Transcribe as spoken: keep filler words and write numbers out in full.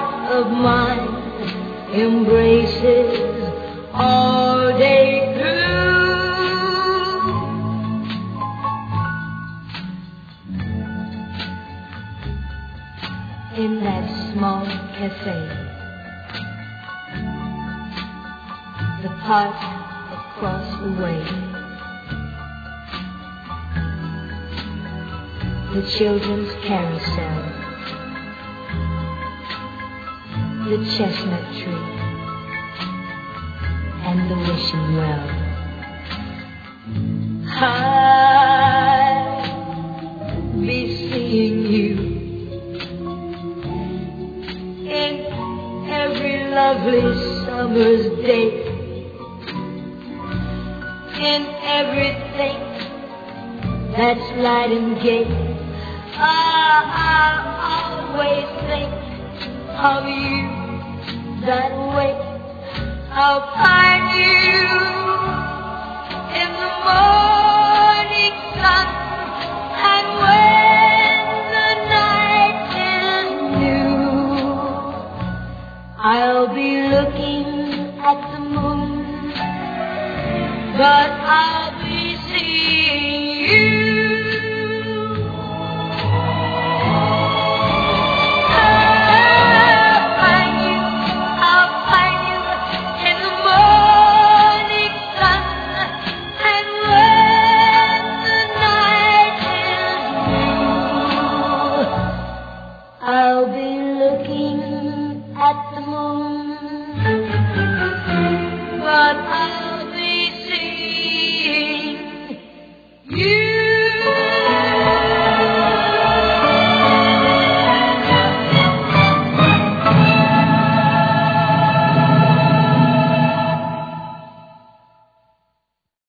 heart of mine embraces all day through. In that small cafe, the park across the way, the children's carousel, the chestnut tree, and the wishing well. I'll be seeing you in every lovely summer's day, in everything that's light and gay. Ah, I'll always think of you that way. I'll find you in the morning sun, and when the night is new, I'll be looking at the moon, but